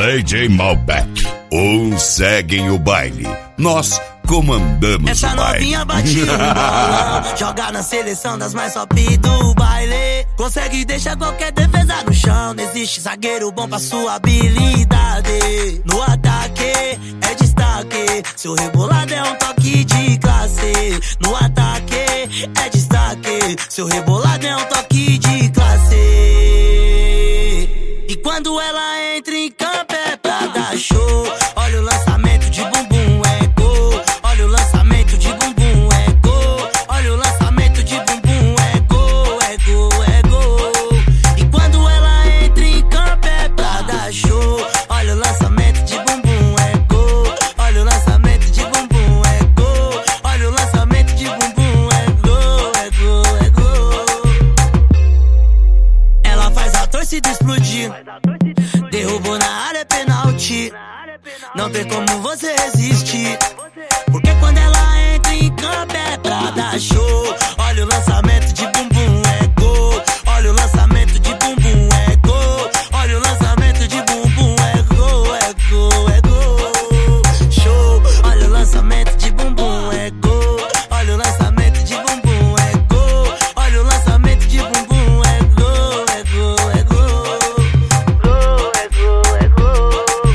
DJ Malbec. Uns seguem o baile, nós comandamos essa o baile. Novinha batia um bolão, joga na seleção das mais top do baile. Consegue deixar qualquer defesa no chão. Não existe zagueiro bom pra sua habilidade. No ataque é destaque, seu rebolado é um toque de classe. No ataque é destaque, seu rebolado é um toque de classe. E quando ela entra em campo é pra dar show. Olha o lançamento de bumbum, é gol. Olha o lançamento de bumbum, é gol. Olha o lançamento de bumbum, é gol, é gol, é gol. E quando ela entra em campo é pra dar show. Olha o lançamento de bumbum, é gol. Olha o lançamento de bumbum, é gol. Olha o lançamento de bumbum, é gol, é gol, é gol. Ela faz a torcida explodir. Derrubou na área, é pênalti. Não tem como você resistir, porque quando ela entra em campo é pra dar show. Olha o lançamento de bumbum, é gol. Olha o lançamento de bumbum, é gol. Olha o lançamento de bumbum, é gol, é gol, é gol. Show. Olha o lançamento de bumbum, é gol. Olha o lançamento de bumbum, é gol. Olha o lançamento de bumbum, é gol, é gol, é gol. Gol, é gol, é gol.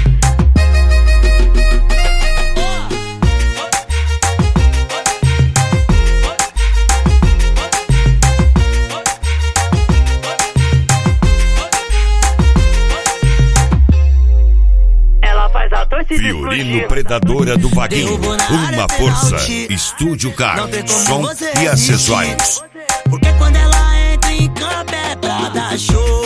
Violino Predadora do Vaguinho, uma força, Estúdio Car, som e acessórios. Porque quando ela entra em campo é pra dar show.